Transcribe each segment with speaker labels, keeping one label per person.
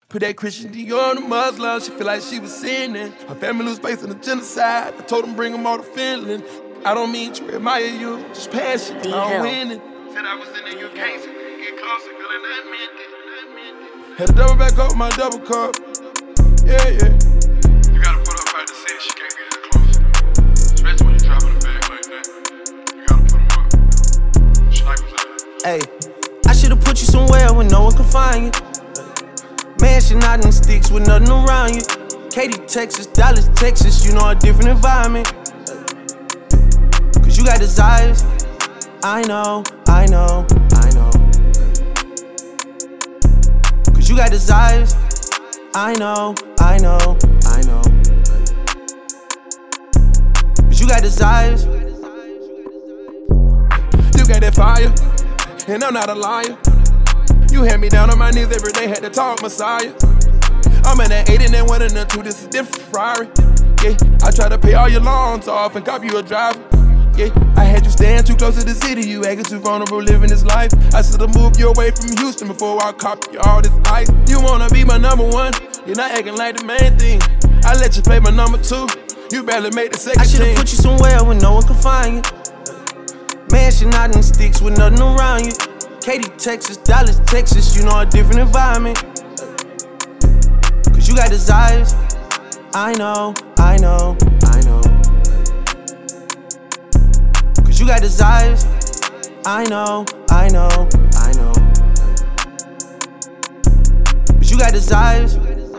Speaker 1: Put that Christian Dior on the Muslim, she feel like she was sinning. Her family was facing a genocide, I told them bring them all to Finland. I don't mean to admire you, just passion, I'm winning. Said I was in the UK, so we could get closer, girl, and I meant it. Had to double back up my double cup, yeah.
Speaker 2: You gotta put up at the city, she can't get that close. Especially when you dropping a bag like that. You gotta put them up. Snipers out there.
Speaker 3: Ayy, I should've put you somewhere where no one can find you. Mansion out in sticks with nothing around you. Katy, Texas, Dallas, Texas, you know a different environment. Cause you got desires, I know. Cause you got desires, I know. Cause you got desires.
Speaker 1: You got that fire, and I'm not a liar. You had me down on my knees every day, had to talk Messiah. I'm in that 8 and then 1 and then 2, this is different Ferrari. Yeah, I try to pay all your loans off and cop you a driver. Yeah, I had you staying too close to the city, you acting too vulnerable living this life. I should've moved you away from Houston before I cop you all this ice. You wanna be my number 1, you're not acting like the main thing. I let you play my number 2, you barely made the second
Speaker 3: I should've
Speaker 1: team.
Speaker 3: put you somewhere where no one can find you. Mansion out in sticks with nothing around you. Katy, Texas, Dallas, Texas, you know a different environment. Cause you got desires, I know. Cause you got desires, I know. Cause you got desires.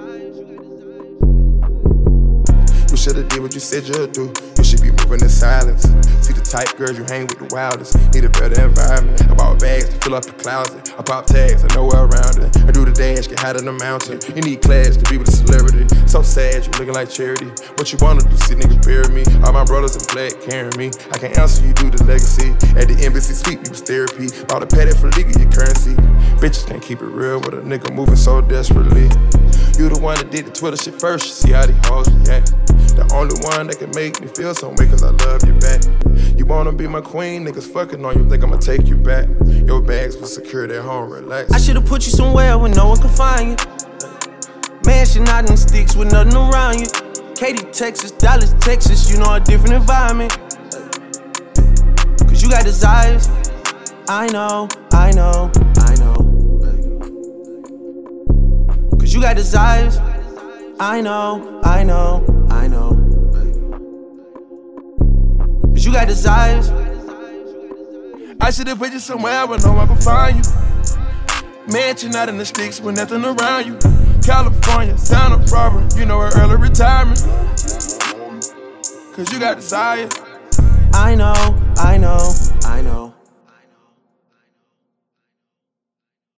Speaker 4: You should've did what you said you'd do. You should be moving in silence. See the type girls you hang with the wildest. Need a better environment. I bought bags to fill up the closet. I pop tags, I know where around it. I do the dash, get high in the mountain. You need class to be with a celebrity. So sad, you looking like charity. What you wanna do, see nigga bury me. All my brothers in black carrying me. I can answer you, do the legacy. At the embassy suite, we was therapy. Bought a paddock for legal, your currency. Bitches can't keep it real with a nigga moving so desperately. You the one that did the Twitter shit first, see how these hoes react. The only one that can make me feel some way, cause I love you back. You wanna be my queen, niggas fucking on you, think I'ma take you back. Your bags was secured at home, relax.
Speaker 3: I should've put you somewhere where no one can find you. Mansion out in sticks with nothing around you. Katy, Texas, Dallas, Texas, you know a different environment. Cause you got desires, I know. Cause you got desires, I know. Cause you got desires.
Speaker 1: I should've put you somewhere where no one can find you. Mansion out in the sticks with nothing around you. California, Santa Barbara, you know her early retirement. Cause you got desire.
Speaker 3: I know.